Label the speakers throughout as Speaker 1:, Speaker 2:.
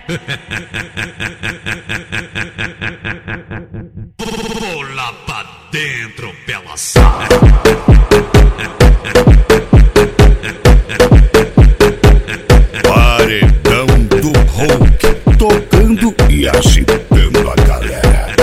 Speaker 1: Bola pra dentro, bela sai.
Speaker 2: Paredão do Hulk, tocando e agitando a galera.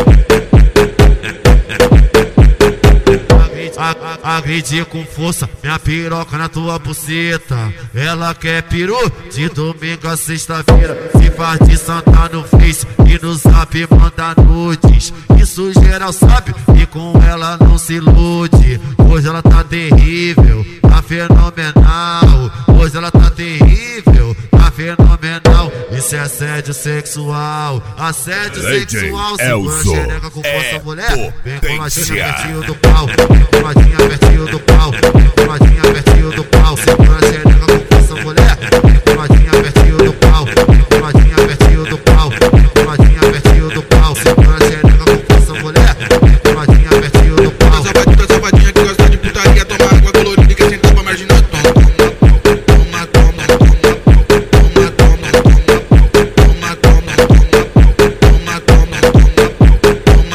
Speaker 3: Agredi com força minha piroca na tua buceta. Ela quer peru de domingo a sexta-feira. Se faz de santa no Face e no Zap manda nudes. Isso geral sabe e com ela não se ilude. Hoje ela tá terrível, tá fenomenal. Hoje ela tá terrível, tá fenomenal. Isso é assédio sexual. Assédio sexual. Segura a xereca com força, mulher. Vem coladinha pertinho do pau. Vem coladinha pertinho do pau. Vem coladinha pertinho do pau. Segura a xereca com força, mulher. Vem coladinha pertinho do pau. Vem coladinha pertinho do pau. Vem coladinha pertinho do pau. Segura a xereca com força, mulher. Vem coladinha pertinho do pau.
Speaker 4: Toda safadinha que gosta de putaria, toma água colorida e quer sentar pra marginal.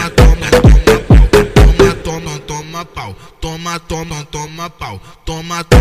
Speaker 4: Toma pau, toma pau, toma